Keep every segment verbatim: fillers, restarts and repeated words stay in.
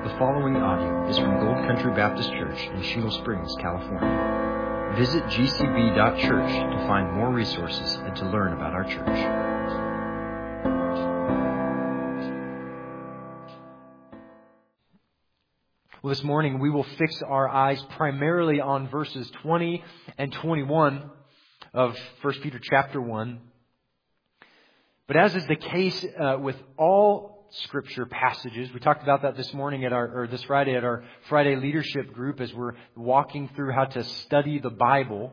The following audio is from Gold Country Baptist Church in Shingle Springs, California. Visit g c b dot church to find more resources and to learn about our church. Well, this morning we will fix our eyes primarily on verses twenty and twenty-one of First Peter chapter one. But as is the case uh, with all Scripture passages, we talked about that this morning at our, or this Friday at our Friday leadership group as we're walking through how to study the Bible.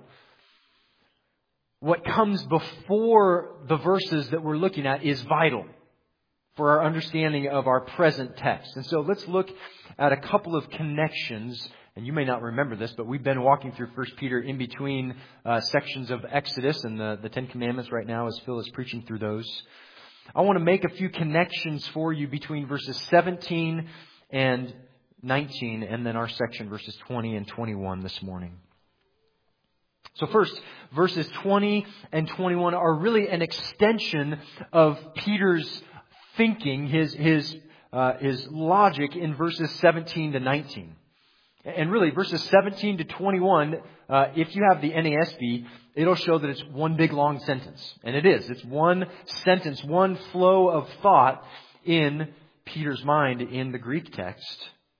What comes before the verses that we're looking at is vital for our understanding of our present text. And so let's look at a couple of connections. And you may not remember this, but we've been walking through First Peter in between uh, sections of Exodus and the, the Ten Commandments right now as Phil is preaching through those. I want to make a few connections for you between verses seventeen and nineteen and then our section verses twenty and twenty-one this morning. So first, verses twenty and twenty-one are really an extension of Peter's thinking, his his uh, his logic in verses seventeen to nineteen. And really, verses seventeen to twenty-one, uh, if you have the N A S B, it'll show that it's one big long sentence. And it is. It's one sentence, one flow of thought in Peter's mind in the Greek text.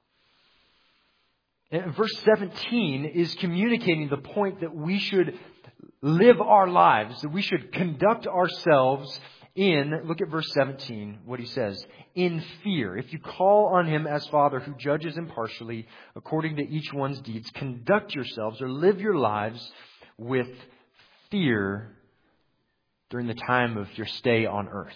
And verse seventeen is communicating the point that we should live our lives, that we should conduct ourselves in, look at verse seventeen, what he says, in fear. If you call on Him as Father who judges impartially according to each one's deeds, conduct yourselves or live your lives with fear during the time of your stay on earth.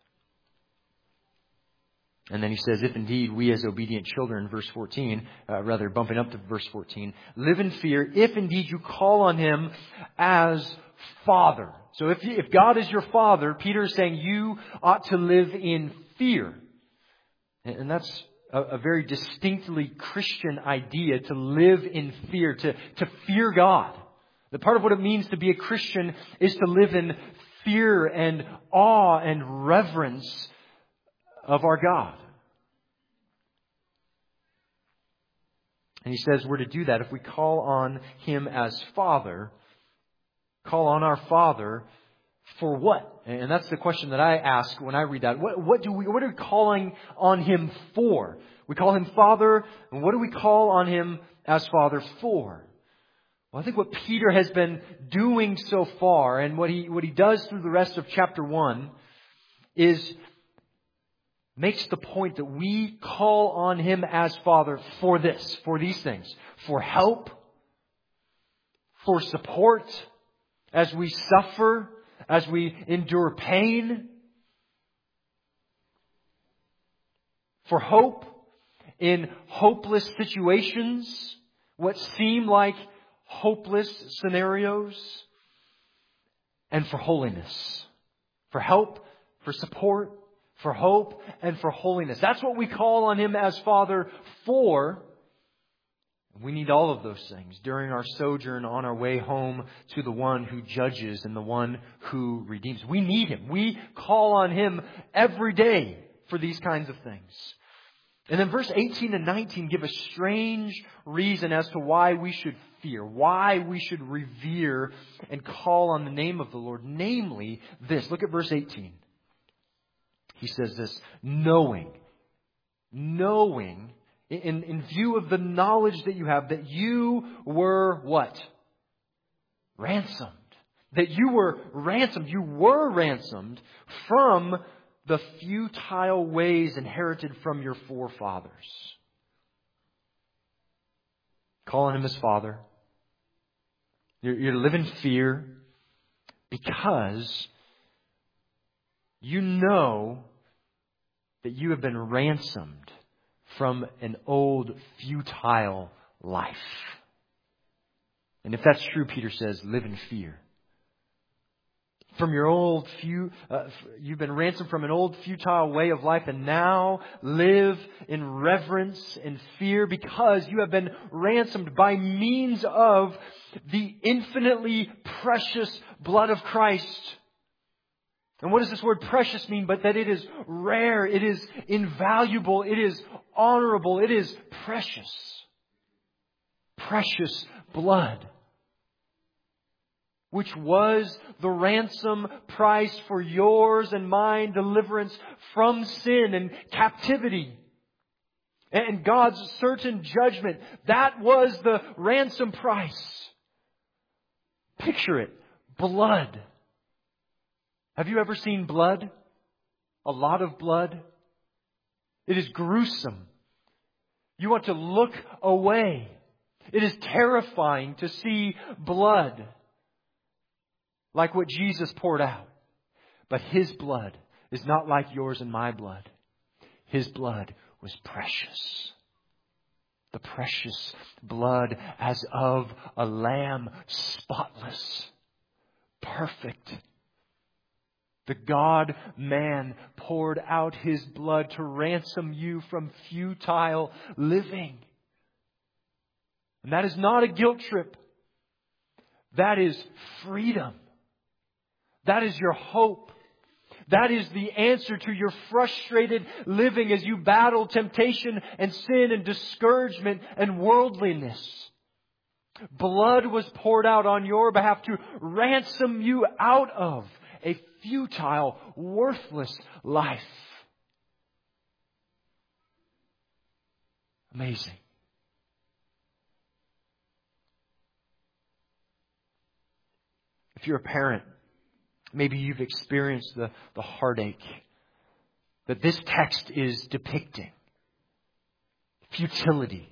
And then he says, if indeed we as obedient children, verse fourteen, uh, rather bumping up to verse fourteen, live in fear, if indeed you call on Him as Father. So if, you, if God is your Father, Peter is saying you ought to live in fear. And, and that's a, a very distinctly Christian idea, to live in fear, to, to fear God. The part of what it means to be a Christian is to live in fear and awe and reverence of our God. And he says we're to do that if we call on Him as Father. Call on our Father for what? And that's the question that I ask when I read that. What, what do we, what are we calling on Him for? We call Him Father, and what do we call on Him as Father for? Well, I think what Peter has been doing so far, and what he what he does through the rest of chapter one, is makes the point that we call on Him as Father for this, for these things, for help, for support, as we suffer, as we endure pain, for hope in hopeless situations, what seem like hopeless scenarios, and for holiness, for help, for support, for hope, and for holiness. That's what we call on Him as Father for. We need all of those things during our sojourn on our way home to the one who judges and the one who redeems. We need Him. We call on Him every day for these kinds of things. And then verse eighteen and nineteen give a strange reason as to why we should fear, why we should revere and call on the name of the Lord. Namely this. Look at verse eighteen. He says this, knowing, knowing, In, in view of the knowledge that you have, that you were what? Ransomed. That you were ransomed. You were ransomed from the futile ways inherited from your forefathers. Call on Him as Father. You're, you're to live in fear because you know that you have been ransomed from an old, futile life. And if that's true, Peter says, live in fear. From your old, few, uh, you've been ransomed from an old, futile way of life, and now live in reverence and fear because you have been ransomed by means of the infinitely precious blood of Christ. And what does this word precious mean? But that it is rare, it is invaluable, it is honorable. It is precious. Precious blood, which was the ransom price for yours and mine deliverance from sin and captivity. And God's certain judgment, that was the ransom price. Picture it. Blood. Have you ever seen blood? A lot of blood? It is gruesome. You want to look away. It is terrifying to see blood like what Jesus poured out. But His blood is not like yours and my blood. His blood was precious. The precious blood as of a lamb, spotless, perfect. The God-man poured out His blood to ransom you from futile living. And that is not a guilt trip. That is freedom. That is your hope. That is the answer to your frustrated living as you battle temptation and sin and discouragement and worldliness. Blood was poured out on your behalf to ransom you out of a futile, worthless life. Amazing. If you're a parent, maybe you've experienced the, the heartache that this text is depicting. Futility.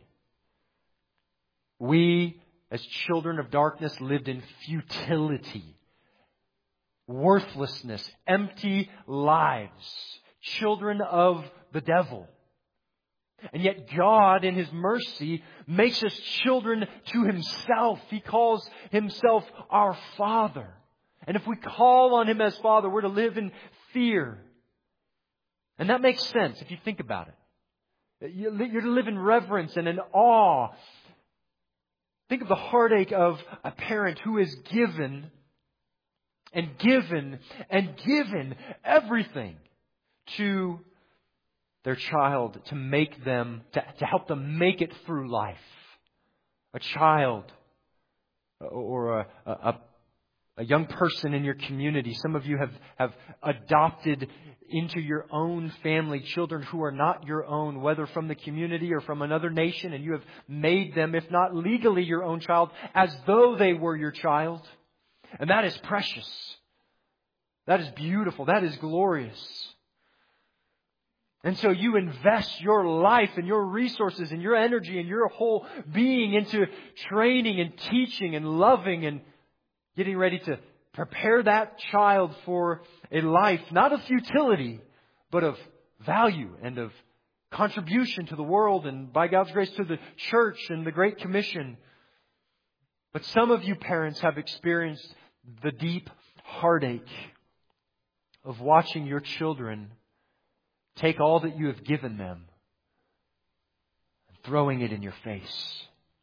We, as children of darkness, lived in futility. Worthlessness. Empty lives. Children of the devil. And yet God, in His mercy, makes us children to Himself. He calls Himself our Father. And if we call on Him as Father, we're to live in fear. And that makes sense if you think about it. You're to live in reverence and in awe. Think of the heartache of a parent who is given and given and given everything to their child to make them, to, to help them make it through life. A child or a, a, a young person in your community. Some of you have, have adopted into your own family children who are not your own, whether from the community or from another nation, and you have made them, if not legally your own child, as though they were your child. And that is precious. That is beautiful. That is glorious. And so you invest your life and your resources and your energy and your whole being into training and teaching and loving and getting ready to prepare that child for a life, not of futility, but of value and of contribution to the world and, by God's grace, to the church and the Great Commission. But some of you parents have experienced the deep heartache of watching your children take all that you have given them and throwing it in your face.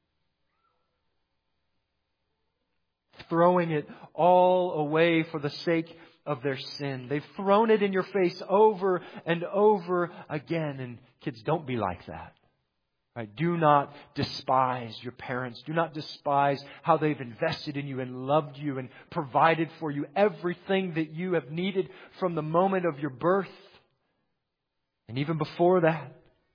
Throwing it all away for the sake of their sin. They've thrown it in your face over and over again. And kids, don't be like that. Right? Do not despise your parents. Do not despise how they've invested in you and loved you and provided for you everything that you have needed from the moment of your birth. And even before that.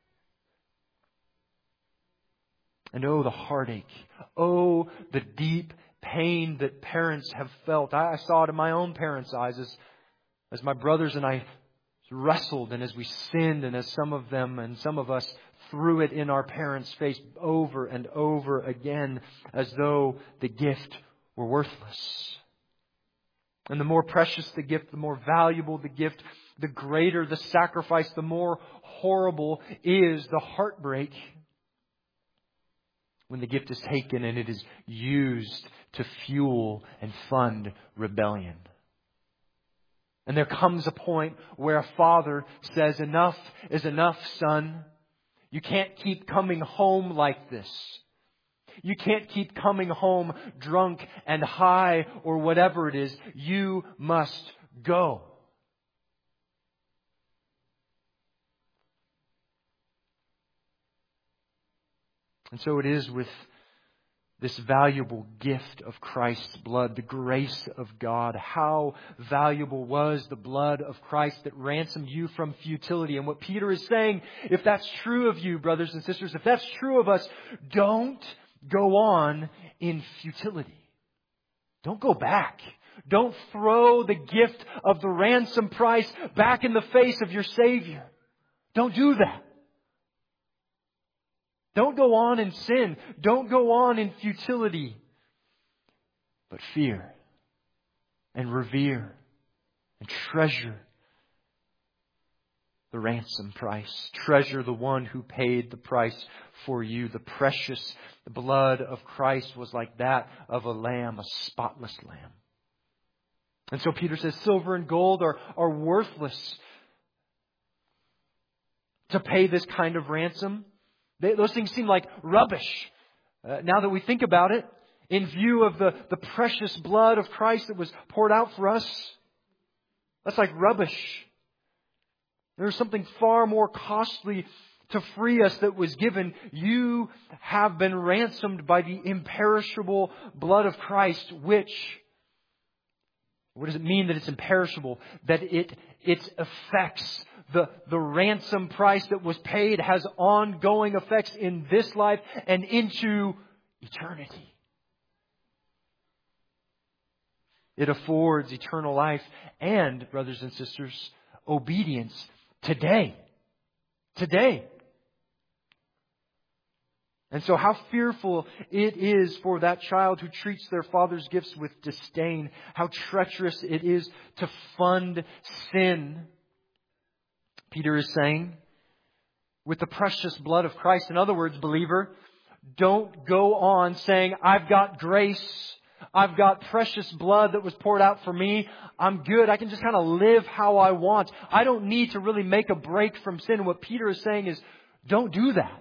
And oh, the heartache. Oh, the deep pain that parents have felt. I, I saw it in my own parents' eyes as, as my brothers and I wrestled and as we sinned and as some of them and some of us threw it in our parents' face over and over again as though the gift were worthless. And the more precious the gift, the more valuable the gift, the greater the sacrifice, the more horrible is the heartbreak when the gift is taken and it is used to fuel and fund rebellion. And there comes a point where a father says, enough is enough, son. You can't keep coming home like this. You can't keep coming home drunk and high or whatever it is. You must go. And so it is with this valuable gift of Christ's blood, the grace of God. How valuable was the blood of Christ that ransomed you from futility? And what Peter is saying, if that's true of you, brothers and sisters, if that's true of us, don't go on in futility. Don't go back. Don't throw the gift of the ransom price back in the face of your Savior. Don't do that. Don't go on in sin. Don't go on in futility. But fear and revere and treasure the ransom price. Treasure the one who paid the price for you. The precious blood of Christ was like that of a lamb, a spotless lamb. And so Peter says silver and gold are, are worthless to pay this kind of ransom. They, those things seem like rubbish. Uh, now that we think about it, in view of the, the precious blood of Christ that was poured out for us, that's like rubbish. There's something far more costly to free us that was given. You have been ransomed by the imperishable blood of Christ, which, what does it mean that it's imperishable? That it, its effects, the, the ransom price that was paid has ongoing effects in this life and into eternity. It affords eternal life and, brothers and sisters, obedience today. Today. And so how fearful it is for that child who treats their father's gifts with disdain. How treacherous it is to fund sin. Peter is saying, with the precious blood of Christ. In other words, believer, don't go on saying, I've got grace. I've got precious blood that was poured out for me. I'm good. I can just kind of live how I want. I don't need to really make a break from sin. What Peter is saying is, don't do that.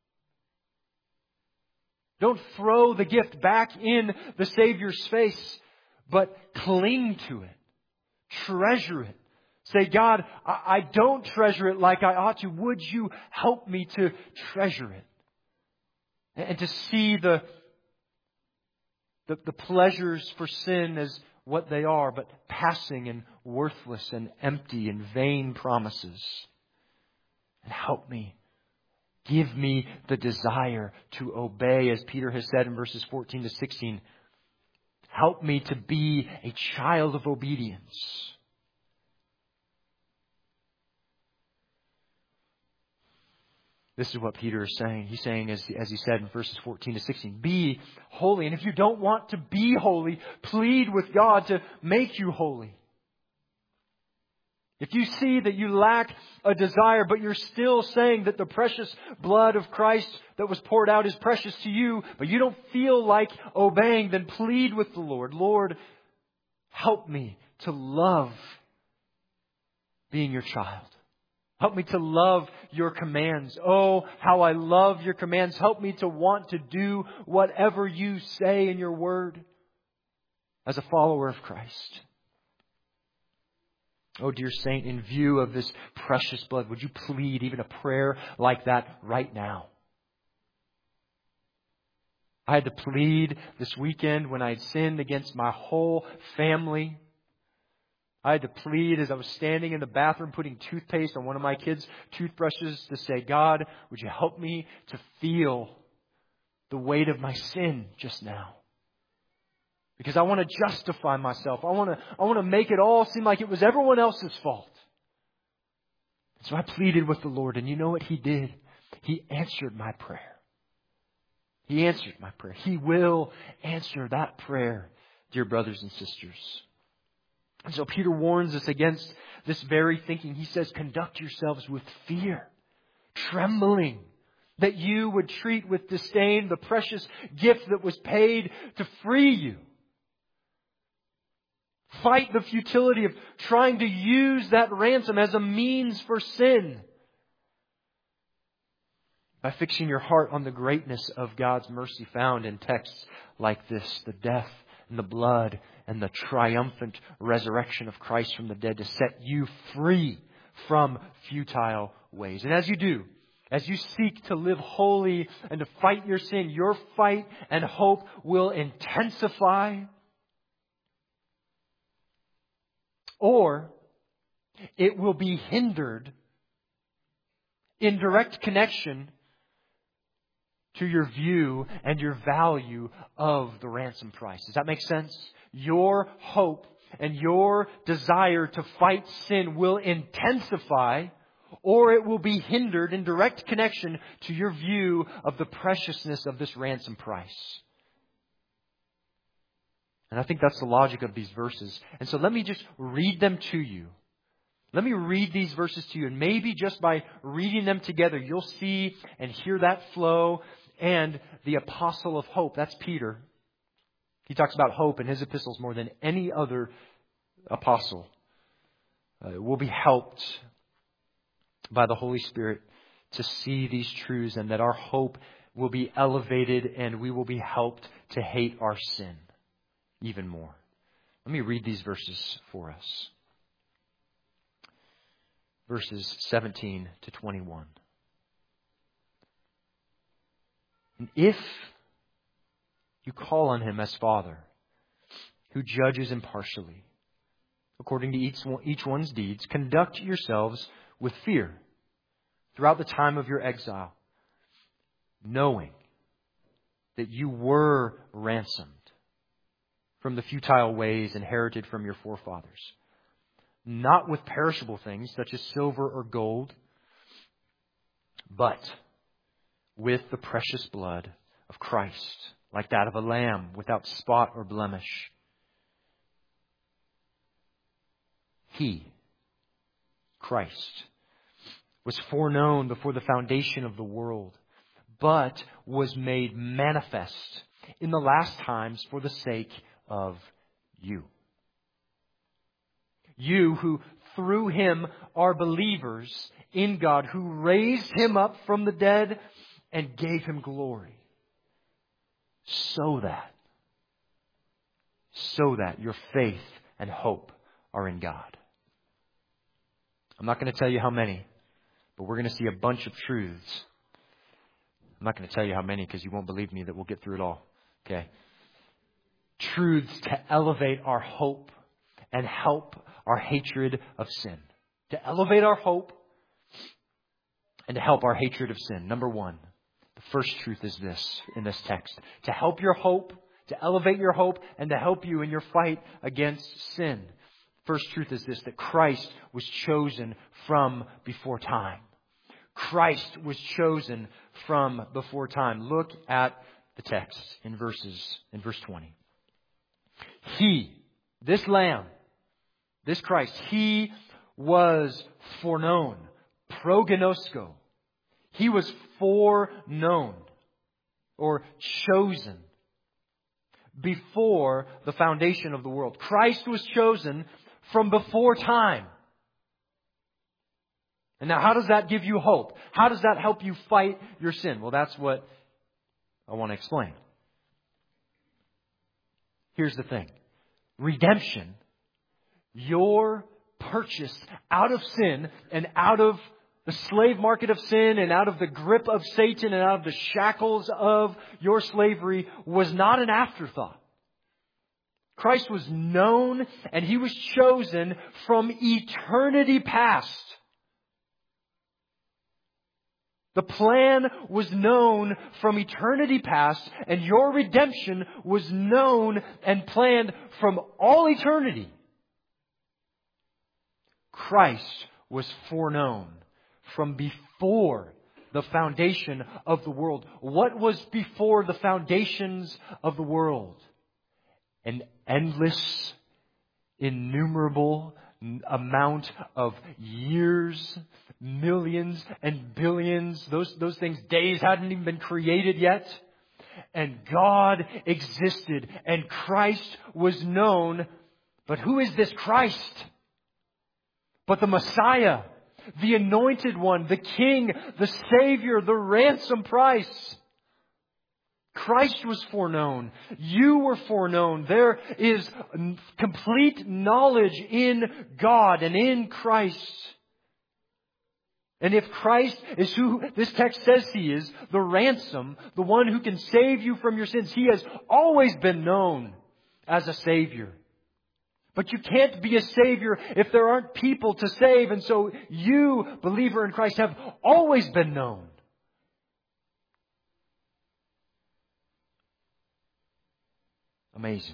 Don't throw the gift back in the Savior's face, but cling to it. Treasure it. Say, God, I, I don't treasure it like I ought to. Would you help me to treasure it? And, and to see the, the, the pleasures for sin as what they are, but passing and worthless and empty and vain promises. And help me. Give me the desire to obey, as Peter has said in verses fourteen to sixteen. Help me to be a child of obedience. This is what Peter is saying. He's saying, as, as he said in verses fourteen to sixteen, be holy. And if you don't want to be holy, plead with God to make you holy. If you see that you lack a desire, but you're still saying that the precious blood of Christ that was poured out is precious to you, but you don't feel like obeying, then plead with the Lord. Lord, help me to love being your child. Help me to love your commands. Oh, how I love your commands. Help me to want to do whatever you say in your word as a follower of Christ. Oh, dear saint, in view of this precious blood, would you plead even a prayer like that right now? I had to plead this weekend when I had sinned against my whole family. I had to plead as I was standing in the bathroom putting toothpaste on one of my kids' toothbrushes to say, God, would you help me to feel the weight of my sin just now? Because I want to justify myself. I want to, I want to make it all seem like it was everyone else's fault. So I pleaded with the Lord, and you know what He did? He answered my prayer. He answered my prayer. He will answer that prayer, dear brothers and sisters. And so Peter warns us against this very thinking. He says, conduct yourselves with fear, trembling, that you would treat with disdain the precious gift that was paid to free you. Fight the futility of trying to use that ransom as a means for sin. By fixing your heart on the greatness of God's mercy found in texts like this, the death and the blood and the triumphant resurrection of Christ from the dead to set you free from futile ways. And as you do, As you seek to live holy and to fight your sin, your fight and hope will intensify. Or it will be hindered in direct connection to your view and your value of the ransom price. Does that make sense? Your hope and your desire to fight sin will intensify, or it will be hindered in direct connection to your view of the preciousness of this ransom price. And I think that's the logic of these verses. And so let me just read them to you. Let me read these verses to you. And maybe just by reading them together, you'll see and hear that flow. And the apostle of hope, that's Peter. He talks about hope in his epistles more than any other apostle. Uh, will be helped by the Holy Spirit to see these truths, and that our hope will be elevated and we will be helped to hate our sin even more. Let me read these verses for us. Verses seventeen to twenty-one. And if you call on Him as Father, who judges impartially, according to each, one, each one's deeds, conduct yourselves with fear throughout the time of your exile, knowing that you were ransomed from the futile ways inherited from your forefathers, not with perishable things such as silver or gold, but with the precious blood of Christ, like that of a lamb without spot or blemish. He, Christ, was foreknown before the foundation of the world, but was made manifest in the last times for the sake of you. You who through Him are believers in God, who raised Him up from the dead and gave Him glory, so that, so that your faith and hope are in God. I'm not going to tell you how many, but we're going to see a bunch of truths. I'm not going to tell you how many because you won't believe me that we'll get through it all. Okay. Truths to elevate our hope and help our hatred of sin. To elevate our hope and to help our hatred of sin. Number one, the first truth is this in this text. To help your hope, to elevate your hope, and to help you in your fight against sin. First truth is this, that Christ was chosen from before time. Christ was chosen from before time. Look at the text in verses, in verse twenty. He, this Lamb, this Christ, He was foreknown, prognosko. He was foreknown or chosen before the foundation of the world. Christ was chosen from before time. And now how does that give you hope? How does that help you fight your sin? Well, that's what I want to explain. Here's the thing. Redemption, your purchase out of sin and out of the slave market of sin and out of the grip of Satan and out of the shackles of your slavery was not an afterthought. Christ was known and He was chosen from eternity past. The plan was known from eternity past, and your redemption was known and planned from all eternity. Christ was foreknown from before the foundation of the world. What was before the foundations of the world? An endless, innumerable amount of years, millions and billions. Those, those things, days hadn't even been created yet. And God existed and Christ was known. But who is this Christ? But the Messiah, the Anointed One, the King, the Savior, the ransom price. Christ was foreknown. You were foreknown. There is complete knowledge in God and in Christ. And if Christ is who this text says He is, the ransom, the one who can save you from your sins, He has always been known as a Savior. But you can't be a Savior if there aren't people to save. And so you, believer in Christ, have always been known. Amazing.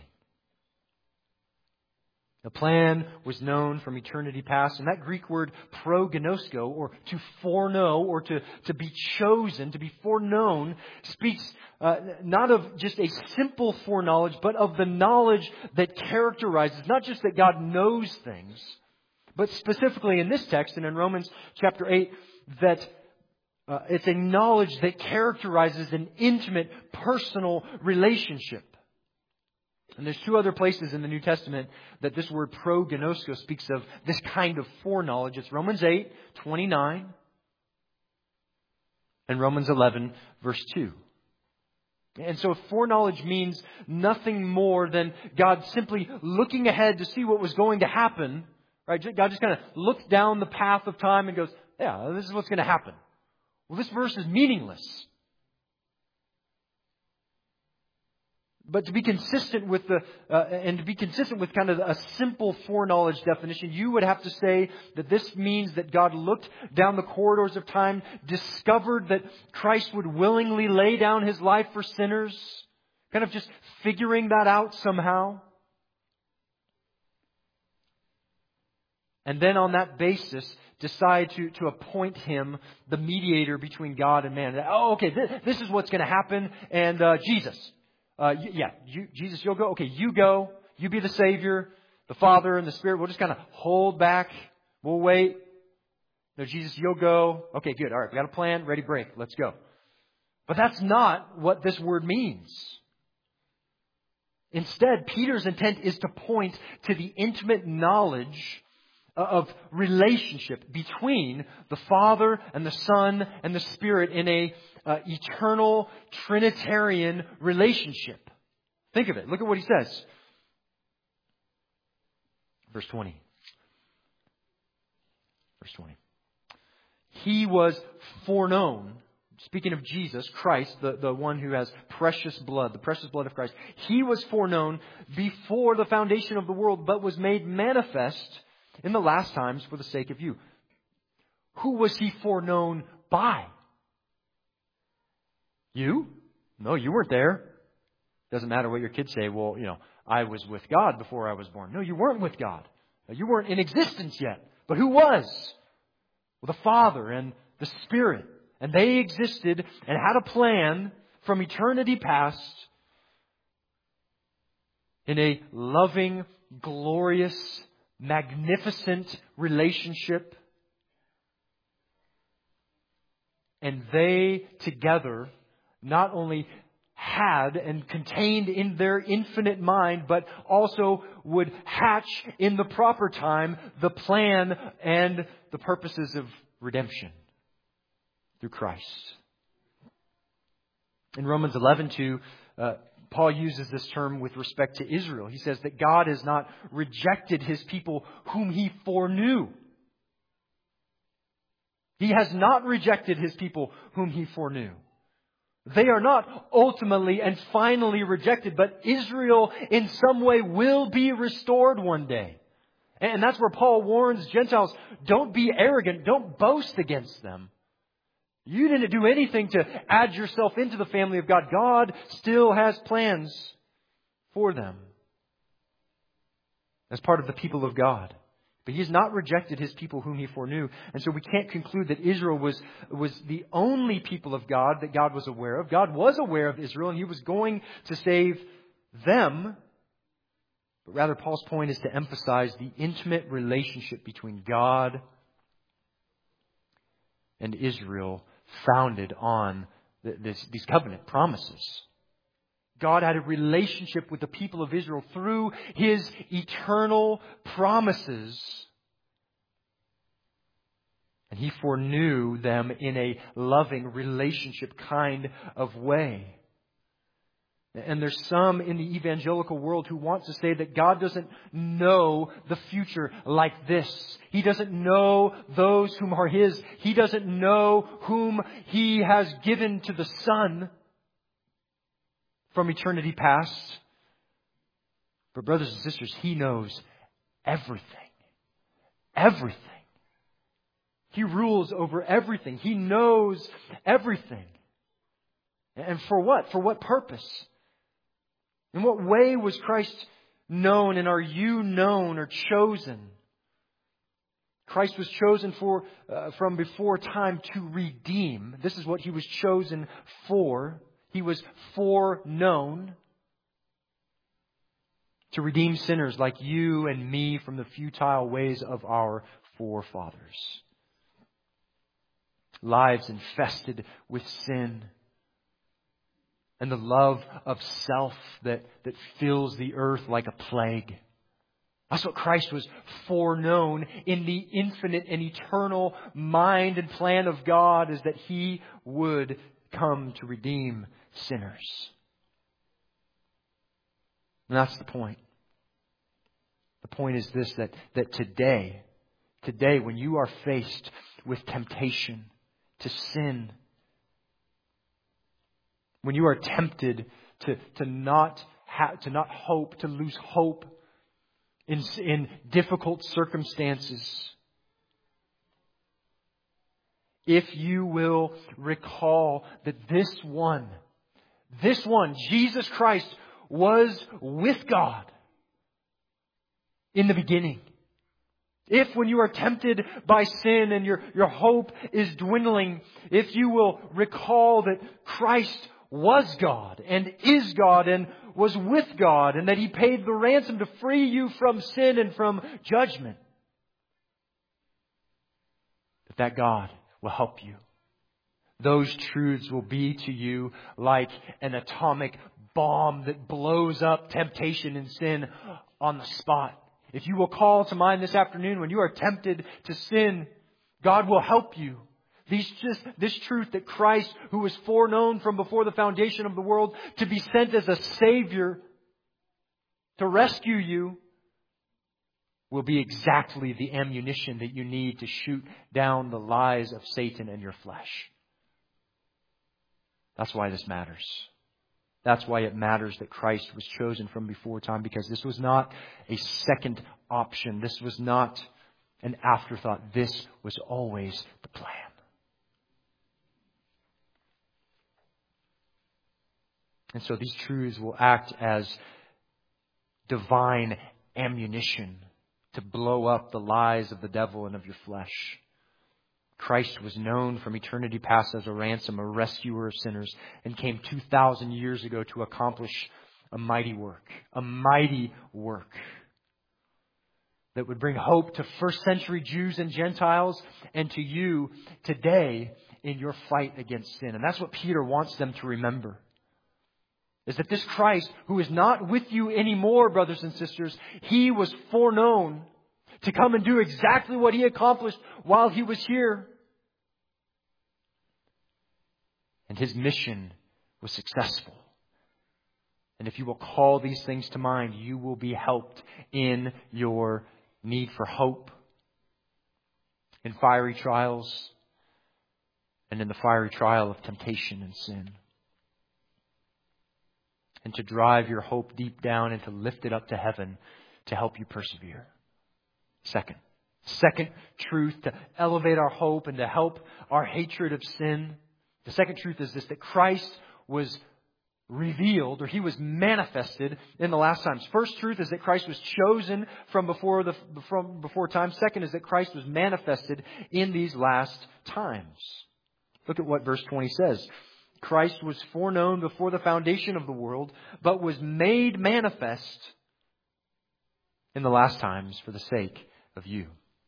The plan was known from eternity past. And that Greek word prognosko, or to foreknow, or to, to be chosen, to be foreknown, speaks uh, not of just a simple foreknowledge, but of the knowledge that characterizes, not just that God knows things, but specifically in this text and in Romans chapter eight, that uh, it's a knowledge that characterizes an intimate, personal relationship. And there's two other places in the New Testament that this word prognosko speaks of this kind of foreknowledge. It's Romans eight, twenty-nine and Romans eleven, verse two. And so foreknowledge means nothing more than God simply looking ahead to see what was going to happen. Right? God just kind of looks down the path of time and goes, yeah, this is what's going to happen. Well, this verse is meaningless. But to be consistent with the, uh, and to be consistent with kind of a simple foreknowledge definition, you would have to say that this means that God looked down the corridors of time, discovered that Christ would willingly lay down His life for sinners, kind of just figuring that out somehow. And then on that basis, decide to, to appoint Him the mediator between God and man. Oh, okay, this, this is what's going to happen, and uh, Jesus. Uh, yeah, you, Jesus, you'll go. Okay, you go. You be the Savior, the Father, and the Spirit. We'll just kind of hold back. We'll wait. No, Jesus, you'll go. Okay, good. All right, we got a plan. Ready, break. Let's go. But that's not what this word means. Instead, Peter's intent is to point to the intimate knowledge of relationship between the Father and the Son and the Spirit in a uh, eternal Trinitarian relationship. Think of it. Look at what he says. Verse twenty. Verse twenty. He was foreknown. Speaking of Jesus, Christ, the, the one who has precious blood, the precious blood of Christ. He was foreknown before the foundation of the world, but was made manifest in the last times for the sake of you. Who was He foreknown by? You? No, you weren't there. Doesn't matter what your kids say. Well, you know, I was with God before I was born. No, you weren't with God. You weren't in existence yet. But who was? Well, the Father and the Spirit. And they existed and had a plan from eternity past in a loving, glorious, magnificent relationship. And they together not only had and contained in their infinite mind, but also would hatch in the proper time the plan and the purposes of redemption through Christ. In Romans eleven two, uh, Paul uses this term with respect to Israel. He says that God has not rejected His people whom He foreknew. He has not rejected His people whom He foreknew. They are not ultimately and finally rejected, but Israel in some way will be restored one day. And that's where Paul warns Gentiles, don't be arrogant, don't boast against them. You didn't do anything to add yourself into the family of God. God still has plans for them as part of the people of God. But He has not rejected His people whom He foreknew. And so we can't conclude that Israel was, was the only people of God that God was aware of. God was aware of Israel and He was going to save them. But rather, Paul's point is to emphasize the intimate relationship between God and Israel founded on this, these covenant promises. God had a relationship with the people of Israel through His eternal promises. And He foreknew them in a loving relationship kind of way. And there's some in the evangelical world who want to say that God doesn't know the future like this. He doesn't know those whom are His. He doesn't know whom He has given to the Son from eternity past. But brothers and sisters, He knows everything. Everything. He rules over everything. He knows everything. And for what? For what purpose? In what way was Christ known, and are you known or chosen? Christ was chosen for uh, from before time to redeem. This is what He was chosen for. He was foreknown to redeem sinners like you and me from the futile ways of our forefathers. Lives infested with sin. And the love of self that, that fills the earth like a plague. That's what Christ was foreknown in the infinite and eternal mind and plan of God, is that He would come to redeem sinners. And that's the point. The point is this, that, that today, today when you are faced with temptation to sin, when you are tempted to, to not ha- to not hope, to lose hope in, in difficult circumstances, if you will recall that this one, this one, Jesus Christ, was with God in the beginning. If when you are tempted by sin and your, your hope is dwindling, if you will recall that Christ was God and is God and was with God, and that He paid the ransom to free you from sin and from judgment, that that God will help you. Those truths will be to you like an atomic bomb that blows up temptation and sin on the spot. If you will call to mind this afternoon when you are tempted to sin, God will help you. These just, this truth that Christ, who was foreknown from before the foundation of the world to be sent as a Savior to rescue you, will be exactly the ammunition that you need to shoot down the lies of Satan and your flesh. That's why this matters. That's why it matters that Christ was chosen from before time, because this was not a second option. This was not an afterthought. This was always the plan. And so these truths will act as divine ammunition to blow up the lies of the devil and of your flesh. Christ was known from eternity past as a ransom, a rescuer of sinners, and came two thousand years ago to accomplish a mighty work, a mighty work that would bring hope to first century Jews and Gentiles and to you today in your fight against sin. And that's what Peter wants them to remember. Is that this Christ, who is not with you anymore, brothers and sisters, He was foreknown to come and do exactly what He accomplished while He was here. And His mission was successful. And if you will call these things to mind, you will be helped in your need for hope, in fiery trials, and in the fiery trial of temptation and sin. And to drive your hope deep down and to lift it up to heaven to help you persevere. Second. Second truth to elevate our hope and to help our hatred of sin. The second truth is this, that Christ was revealed, or He was manifested in the last times. First truth is that Christ was chosen from before the from before time. Second is that Christ was manifested in these last times. Look at what verse twenty says. Christ was foreknown before the foundation of the world, but was made manifest in the last times for the sake of you.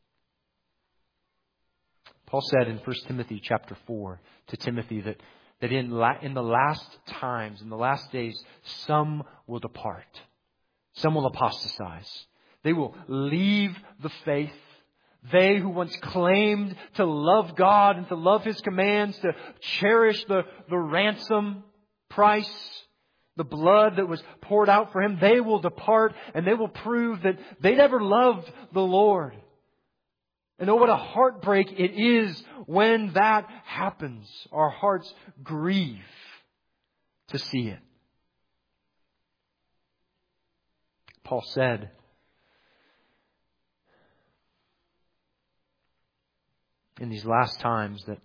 Paul said in First Timothy chapter four to Timothy that, that in, la, in the last times, in the last days, some will depart. Some will apostatize. They will leave the faith. They who once claimed to love God and to love His commands, to cherish the, the ransom price the blood that was poured out for him, they will depart and they will prove that they never loved the Lord. And oh, what a heartbreak it is when that happens. Our hearts grieve to see it. Paul said, in these last times, that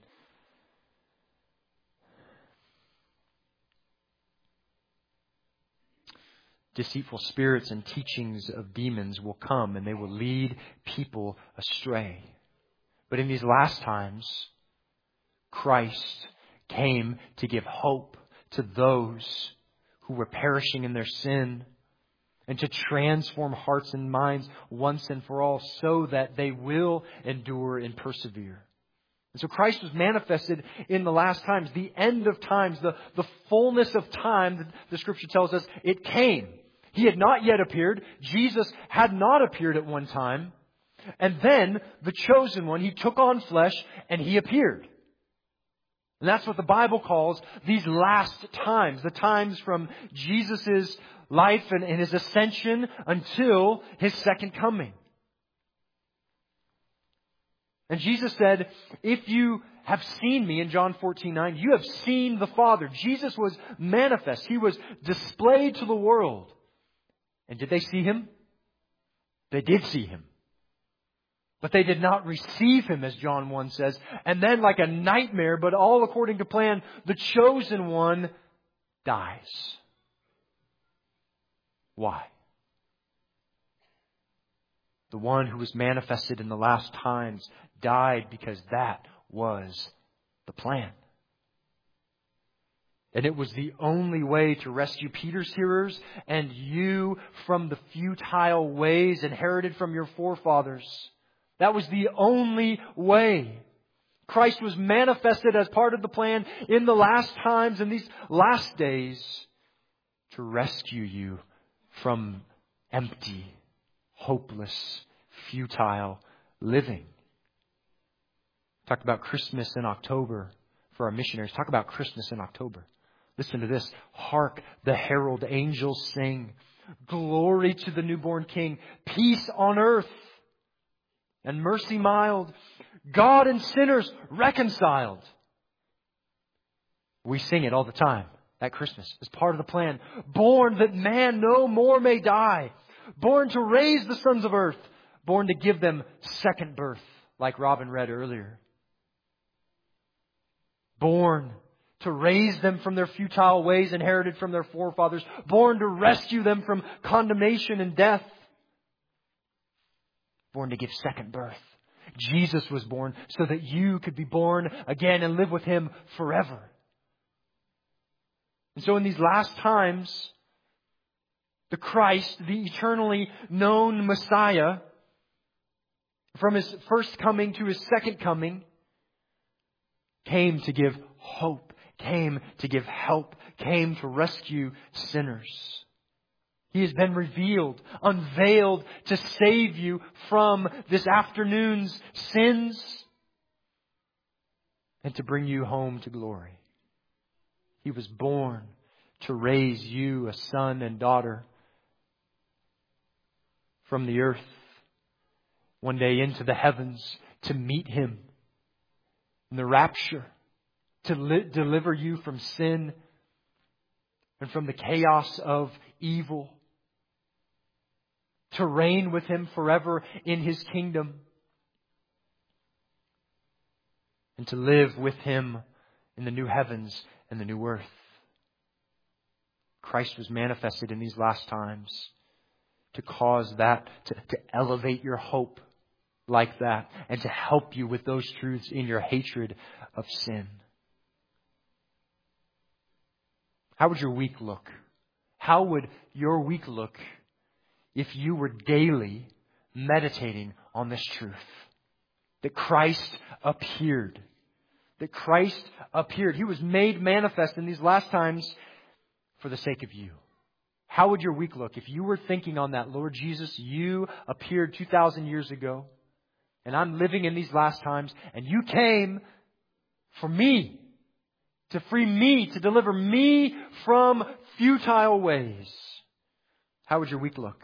deceitful spirits and teachings of demons will come and they will lead people astray. But in these last times, Christ came to give hope to those who were perishing in their sin and to transform hearts and minds once and for all so that they will endure and persevere. And so Christ was manifested in the last times, the end of times, the, the fullness of time that the Scripture tells us it came. He had not yet appeared. Jesus had not appeared at one time. And then the chosen one, He took on flesh and He appeared. And that's what the Bible calls these last times. The times from Jesus' life and, and His ascension until His second coming. And Jesus said, if you have seen me, in John fourteen nine, you have seen the Father. Jesus was manifest. He was displayed to the world. And did they see Him? They did see Him. But they did not receive Him, as John one says. And then, like a nightmare, but all according to plan, the chosen one dies. Why? The one who was manifested in the last times died because that was the plan. And it was the only way to rescue Peter's hearers and you from the futile ways inherited from your forefathers. That was the only way. Christ was manifested as part of the plan in the last times, in these last days, to rescue you from empty, hopeless, futile living. Talk about Christmas in October for our missionaries. Talk about Christmas in October. Listen to this. Hark, the herald angels sing. Glory to the newborn King. Peace on earth and mercy mild. God and sinners reconciled. We sing it all the time at Christmas as part of the plan. Born that man no more may die. Born to raise the sons of earth. Born to give them second birth, like Robin read earlier. Born to raise them from their futile ways inherited from their forefathers. Born to rescue them from condemnation and death. Born to give second birth. Jesus was born so that you could be born again and live with Him forever. And so in these last times, the Christ, the eternally known Messiah, from His first coming to His second coming, came to give hope, came to give help, came to rescue sinners. He has been revealed, unveiled to save you from this afternoon's sins and to bring you home to glory. He was born to raise you a son and daughter from the earth, one day into the heavens, to meet Him in the rapture, to li- deliver you from sin and from the chaos of evil, to reign with Him forever in His kingdom, and to live with Him in the new heavens and the new earth. Christ was manifested in these last times to cause that, to, to elevate your hope like that, and to help you with those truths in your hatred of sin. How would your week look? How would your week look if you were daily meditating on this truth? That Christ appeared. That Christ appeared. He was made manifest in these last times for the sake of you. How would your week look if you were thinking on that? Lord Jesus, you appeared two thousand years ago, and I'm living in these last times, and you came for me to free me, to deliver me from futile ways. How would your week look?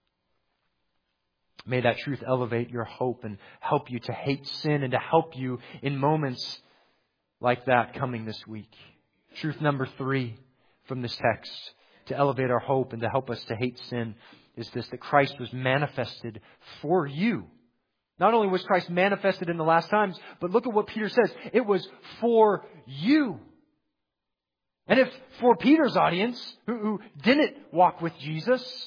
May that truth elevate your hope and help you to hate sin and to help you in moments like that coming this week. Truth number three from this text to elevate our hope and to help us to hate sin is this, that Christ was manifested for you. Not only was Christ manifested in the last times, but look at what Peter says. It was for you. And if for Peter's audience, who, who didn't walk with Jesus,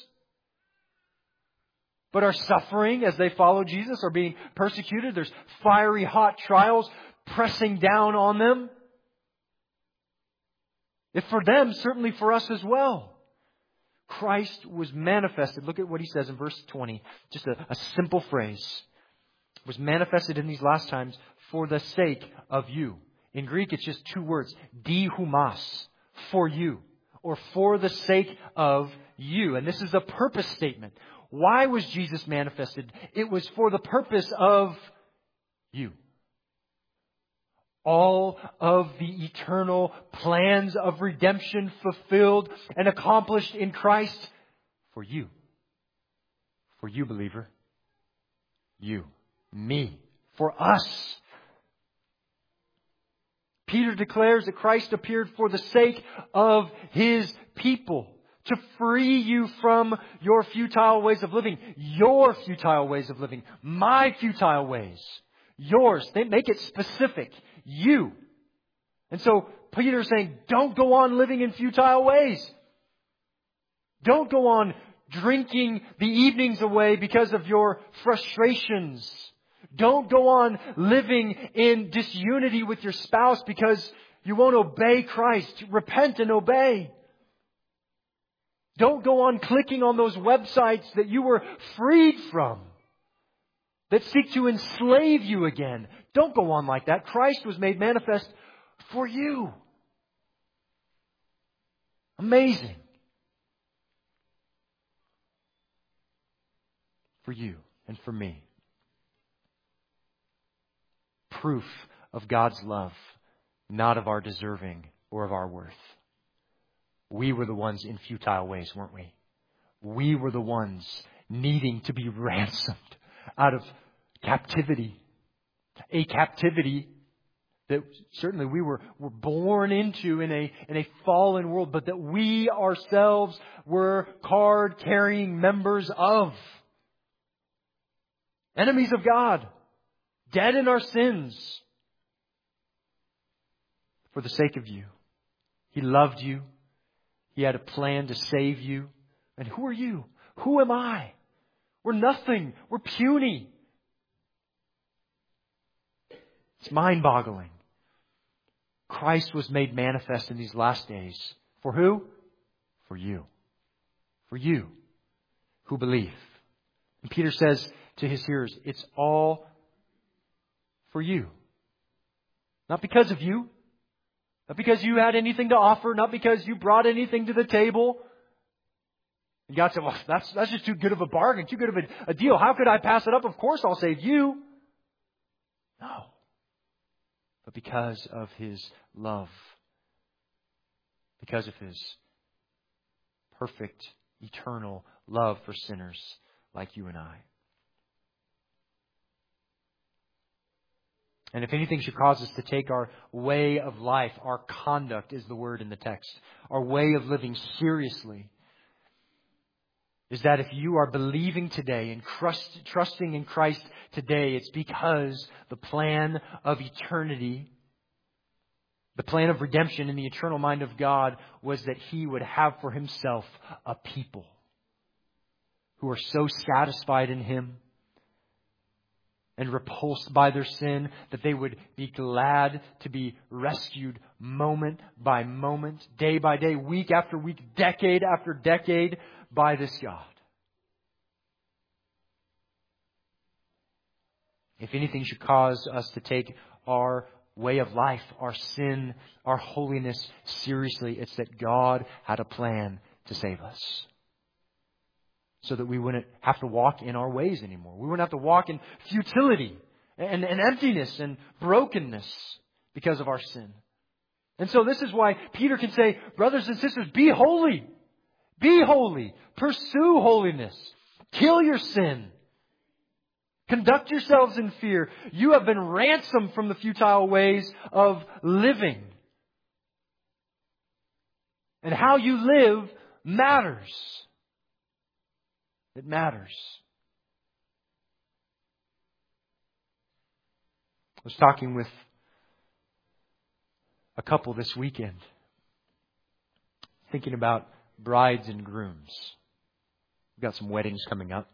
but are suffering as they follow Jesus, are being persecuted, there's fiery hot trials pressing down on them. If for them, certainly for us as well. Christ was manifested. Look at what he says in verse twenty. Just a, a simple phrase. Was manifested in these last times for the sake of you. In Greek, it's just two words. Dihumas. For you. Or for the sake of you. And this is a purpose statement. Why was Jesus manifested? It was for the purpose of you. All of the eternal plans of redemption fulfilled and accomplished in Christ for you. For you, believer. You. Me. For us. Peter declares that Christ appeared for the sake of His people. To free you from your futile ways of living. Your futile ways of living. My futile ways. Yours. They make it specific. You. And so Peter is saying, don't go on living in futile ways. Don't go on drinking the evenings away because of your frustrations. Don't go on living in disunity with your spouse because you won't obey Christ. Repent and obey. Don't go on clicking on those websites that you were freed from, that seek to enslave you again. Don't go on like that. Christ was made manifest for you. Amazing. For you and for me. Proof of God's love, not of our deserving or of our worth. We were the ones in futile ways, weren't we? We were the ones needing to be ransomed out of captivity. A captivity that certainly we were, were born into in a, in a fallen world, but that we ourselves were card-carrying members of. Enemies of God. Dead in our sins. For the sake of you. He loved you. He had a plan to save you. And who are you? Who am I? We're nothing. We're puny. It's mind-boggling. Christ was made manifest in these last days. For who? For you. For you who believe. And Peter says to his hearers, it's all for you. Not because of you. Not because you had anything to offer. Not because you brought anything to the table. And God said, well, that's, that's just too good of a bargain. Too good of a, a deal. How could I pass it up? Of course I'll save you. No. But because of His love. Because of His perfect, eternal love for sinners like you and I. And if anything should cause us to take our way of life, our conduct is the word in the text, our way of living seriously, is that if you are believing today and trust, trusting in Christ today, it's because the plan of eternity, the plan of redemption in the eternal mind of God was that He would have for Himself a people who are so satisfied in Him and repulsed by their sin that they would be glad to be rescued moment by moment, day by day, week after week, decade after decade by this God. If anything should cause us to take our way of life, our sin, our holiness seriously, it's that God had a plan to save us. So that we wouldn't have to walk in our ways anymore. We wouldn't have to walk in futility and, and emptiness and brokenness because of our sin. And so this is why Peter can say, brothers and sisters, be holy. Be holy. Pursue holiness. Kill your sin. Conduct yourselves in fear. You have been ransomed from the futile ways of living. And how you live matters. It matters. I was talking with a couple this weekend, thinking about brides and grooms. We've got some weddings coming up.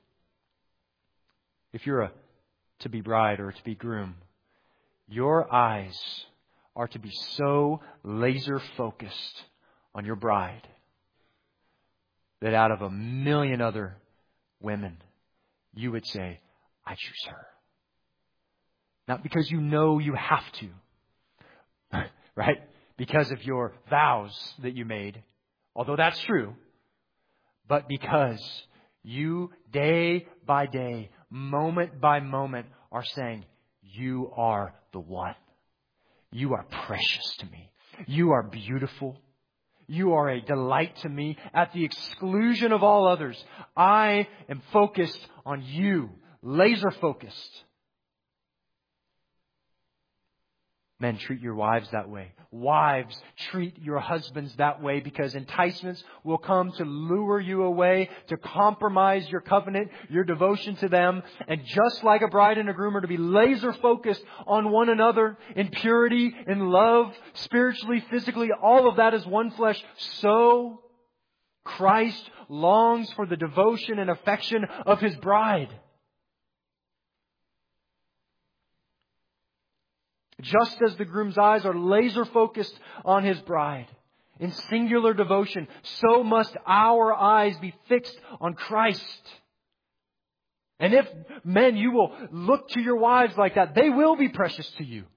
If you're a to-be bride or a to-be groom, your eyes are to be so laser focused on your bride that out of a million other women, you would say, I choose her. Not because you know you have to, right? Because of your vows that you made, although that's true, but because you day by day, moment by moment, are saying, you are the one. You are precious to me. You are beautiful. You are a delight to me at the exclusion of all others. I am focused on you, laser focused. Men, treat your wives that way. Wives, treat your husbands that way, because enticements will come to lure you away, to compromise your covenant, your devotion to them. And just like a bride and a groom are to be laser focused on one another in purity, in love, spiritually, physically, all of that is one flesh. So Christ longs for the devotion and affection of His bride. Just as the groom's eyes are laser focused on his bride in singular devotion, so must our eyes be fixed on Christ. And if, men, you will look to your wives like that, they will be precious to you.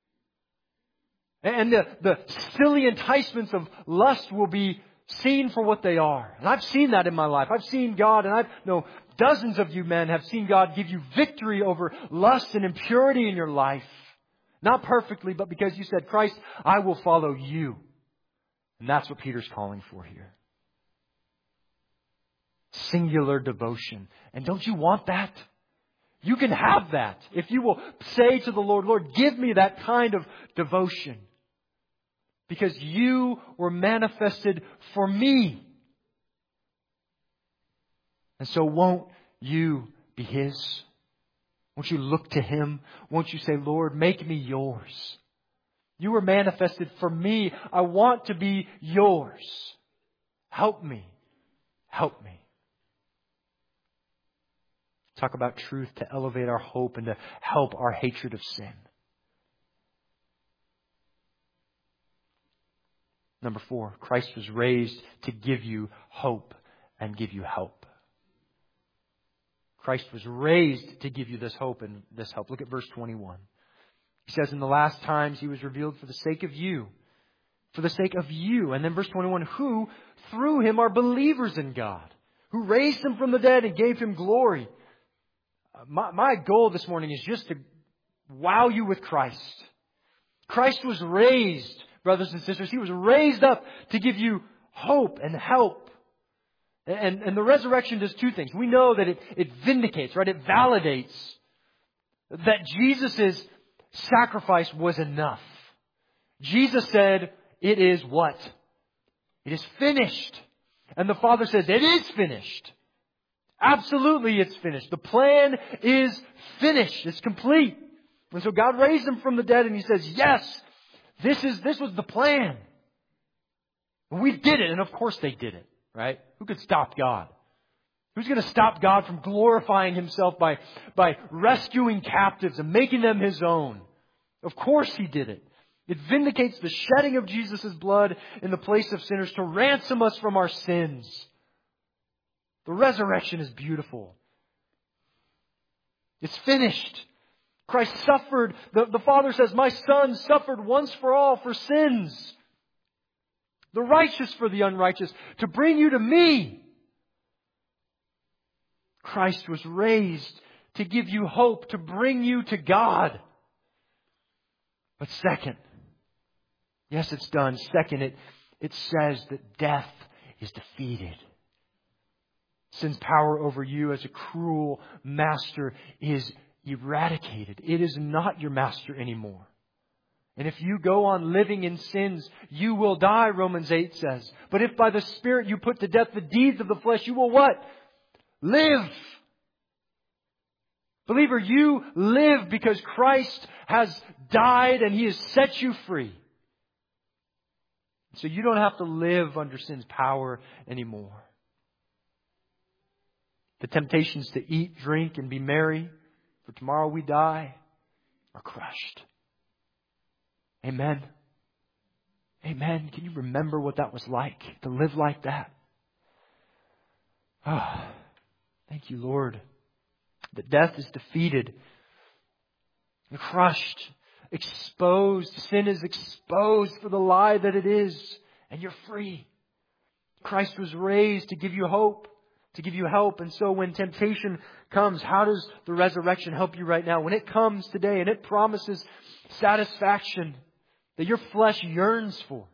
And the, the silly enticements of lust will be seen for what they are. And I've seen that in my life. I've seen God, and I know dozens of you men have seen God give you victory over lust and impurity in your life. Not perfectly, but because you said, Christ, I will follow you. And that's what Peter's calling for here. Singular devotion. And don't you want that? You can have that if you will say to the Lord, Lord, give me that kind of devotion. Because you were manifested for me. And so won't you be His? Won't you look to Him? Won't you say, Lord, make me yours? You were manifested for me. I want to be yours. Help me. Help me. Talk about truth to elevate our hope and to help our hatred of sin. Number four, Christ was raised to give you hope and give you help. Christ was raised to give you this hope and this help. Look at verse twenty-one. He says, in the last times He was revealed for the sake of you. For the sake of you. And then verse twenty-one, who through Him are believers in God. Who raised Him from the dead and gave Him glory. My, my goal this morning is just to wow you with Christ. Christ was raised, brothers and sisters. He was raised up to give you hope and help. And, and the resurrection does two things. We know that it, it vindicates, right? It validates that Jesus' sacrifice was enough. Jesus said, it is what? It is finished. And the Father says, it is finished. Absolutely it's finished. The plan is finished. It's complete. And so God raised Him from the dead and He says, yes, this is, this was the plan. And we did it. And of course they did it. Right? Who could stop God? Who's going to stop God from glorifying Himself by, by rescuing captives and making them His own? Of course He did it. It vindicates the shedding of Jesus' blood in the place of sinners to ransom us from our sins. The resurrection is beautiful. It's finished. Christ suffered. The, the Father says, my Son suffered once for all for sins. The righteous for the unrighteous, to bring you to me. Christ was raised to give you hope, to bring you to God. But second, Yes, it's done. Second, it, it says that death is defeated. Sin's power over you as a cruel master is eradicated. It is not your master anymore. And if you go on living in sins, you will die, Romans eight says. But if by the Spirit you put to death the deeds of the flesh, you will what? Live. Believer, you live because Christ has died and He has set you free. So you don't have to live under sin's power anymore. The temptations to eat, drink, and be merry, for tomorrow we die, are crushed. Amen. Amen. Can you remember what that was like, to live like that? Oh, thank you, Lord, that death is defeated, crushed, exposed. Sin is exposed for the lie that it is, and you're free. Christ was raised to give you hope, to give you help. And so when temptation comes, how does the resurrection help you right now? When it comes today and it promises satisfaction that your flesh yearns for,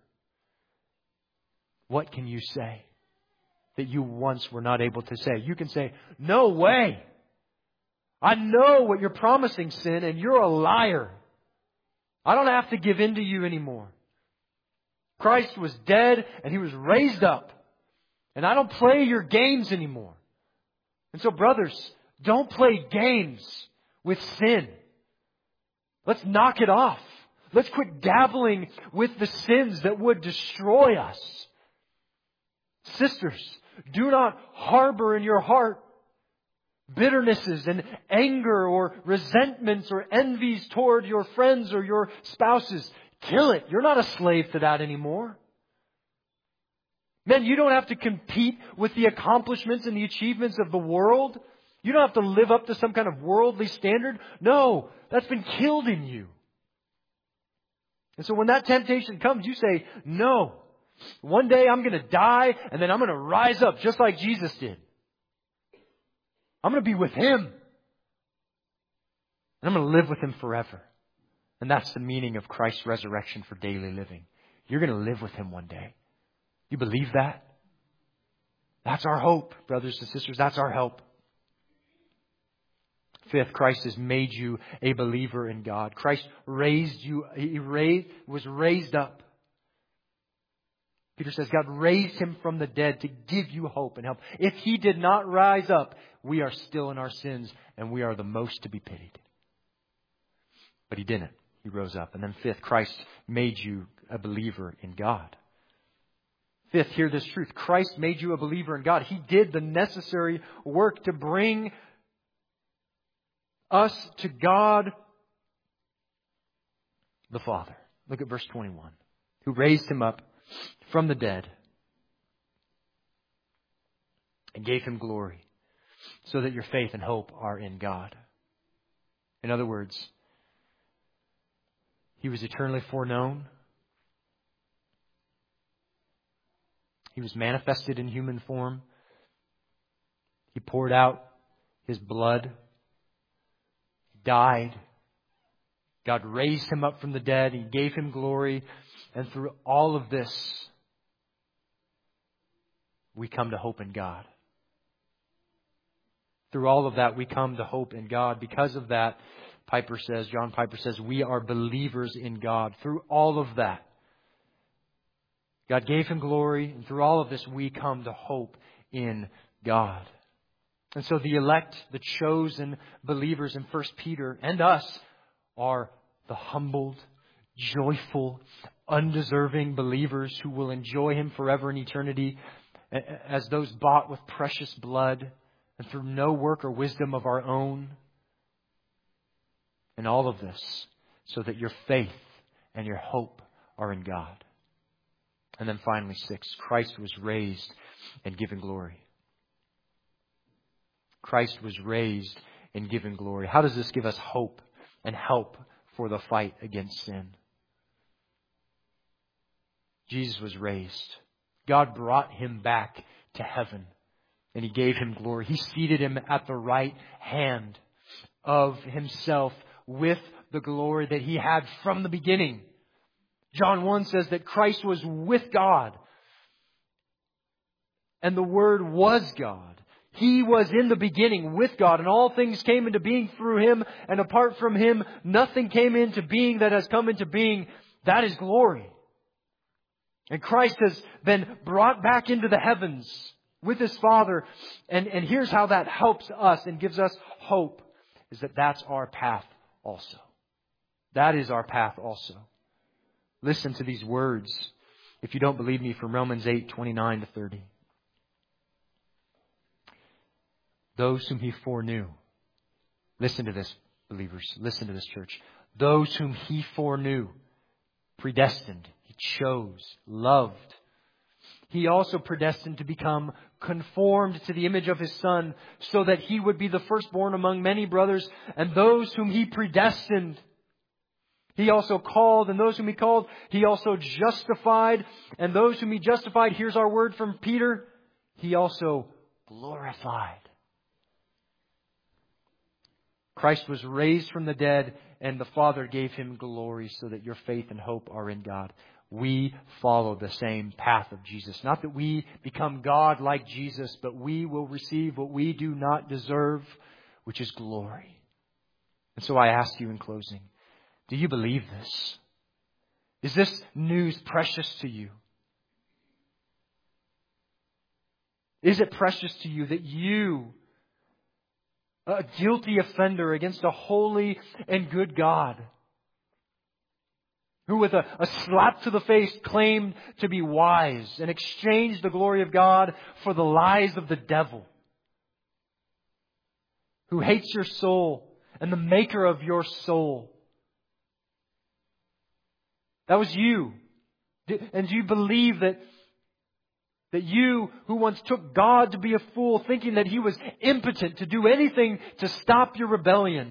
what can you say that you once were not able to say? You can say, no way. I know what you're promising, sin, and you're a liar. I don't have to give in to you anymore. Christ was dead and He was raised up. And I don't play your games anymore. And so, brothers, don't play games with sin. Let's knock it off. Let's quit dabbling with the sins that would destroy us. Sisters, do not harbor in your heart bitternesses and anger or resentments or envies toward your friends or your spouses. Kill it. You're not a slave to that anymore. Men, you don't have to compete with the accomplishments and the achievements of the world. You don't have to live up to some kind of worldly standard. No, that's been killed in you. And so when that temptation comes, you say, no. One day I'm going to die and then I'm going to rise up just like Jesus did. I'm going to be with Him. And I'm going to live with Him forever. And that's the meaning of Christ's resurrection for daily living. You're going to live with Him one day. You believe that? That's our hope, brothers and sisters. That's our help. Fifth, Christ has made you a believer in God. Christ raised you, He raised, was raised up. Peter says God raised Him from the dead to give you hope and help. If He did not rise up, we are still in our sins and we are the most to be pitied. But He didn't. He rose up. And then fifth, Christ made you a believer in God. Fifth, hear this truth. Christ made you a believer in God. He did the necessary work to bring us to God the Father. Look at verse twenty-one. Who raised Him up from the dead and gave Him glory so that your faith and hope are in God. In other words, He was eternally foreknown. He was manifested in human form. He poured out His blood. He died. God raised Him up from the dead. He gave Him glory. And through all of this, we come to hope in God. Through all of that, we come to hope in God. Because of that, Piper says, John Piper says, we are believers in God. Through all of that, God gave Him glory, and through all of this, we come to hope in God. And so the elect, the chosen believers in First Peter and us are the humbled, joyful, undeserving believers who will enjoy Him forever in eternity as those bought with precious blood and through no work or wisdom of our own. And all of this so that your faith and your hope are in God. And then finally, six, Christ was raised and given glory. Christ was raised and given glory. How does this give us hope and help for the fight against sin? Jesus was raised. God brought Him back to heaven and He gave Him glory. He seated Him at the right hand of Himself with the glory that He had from the beginning. John one says that Christ was with God. And the Word was God. He was in the beginning with God, and all things came into being through Him, and apart from Him, nothing came into being that has come into being. That is glory. And Christ has been brought back into the heavens with His Father. And, and here's how that helps us and gives us hope, is that that's our path also. That is our path also. Listen to these words, if you don't believe me, from Romans eight, twenty-nine to thirty. Those whom He foreknew. Listen to this, believers. Listen to this, church. Those whom He foreknew, predestined, He chose, loved. He also predestined to become conformed to the image of His Son, so that He would be the firstborn among many brothers. And those whom He predestined, He also called. And those whom He called, He also justified. And those whom He justified, here's our word from Peter, He also glorified. Christ was raised from the dead, and the Father gave Him glory, so that your faith and hope are in God. We follow the same path of Jesus. Not that we become God like Jesus, but we will receive what we do not deserve, which is glory. And so I ask you in closing, do you believe this? Is this news precious to you? Is it precious to you that you, a guilty offender against a holy and good God, who with a, a slap to the face claimed to be wise and exchanged the glory of God for the lies of the devil, who hates your soul and the maker of your soul? That was you. And do you believe that That you, who once took God to be a fool, thinking that He was impotent to do anything to stop your rebellion,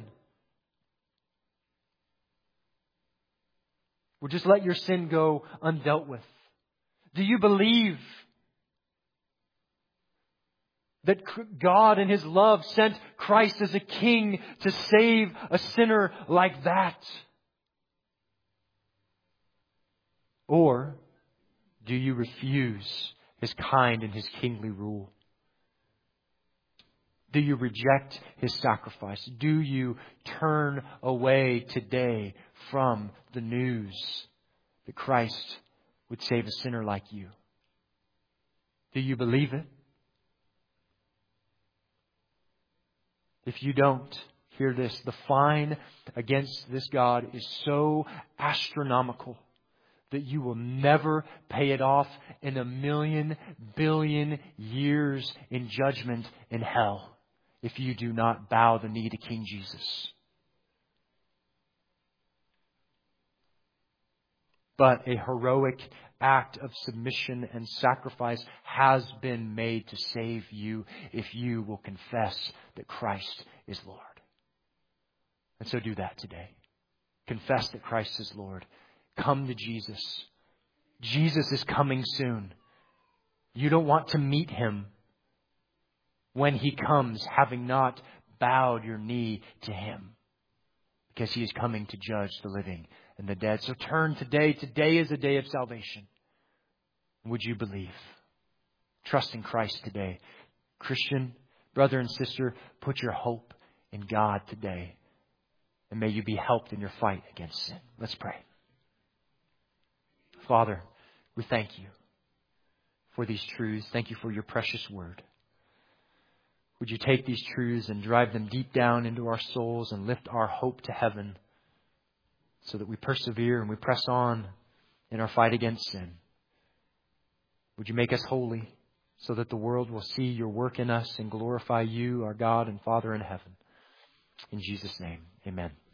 would just let your sin go undealt with? Do you believe that God in His love sent Christ as a king to save a sinner like that? Or do you refuse His kind and His kingly rule? Do you reject His sacrifice? Do you turn away today from the news that Christ would save a sinner like you? Do you believe it? If you don't, hear this. The fine against this God is so astronomical that you will never pay it off in a million billion years in judgment in hell if you do not bow the knee to King Jesus. But a heroic act of submission and sacrifice has been made to save you if you will confess that Christ is Lord. And so do that today. Confess that Christ is Lord. Come to Jesus. Jesus is coming soon. You don't want to meet Him when He comes, having not bowed your knee to Him, because He is coming to judge the living and the dead. So turn today. Today is a day of salvation. Would you believe? Trust in Christ today. Christian, brother and sister, put your hope in God today. And may you be helped in your fight against sin. Let's pray. Father, we thank You for these truths. Thank You for Your precious word. Would You take these truths and drive them deep down into our souls and lift our hope to heaven, so that we persevere and we press on in our fight against sin. Would You make us holy, so that the world will see Your work in us and glorify You, our God and Father in heaven. In Jesus' name, amen.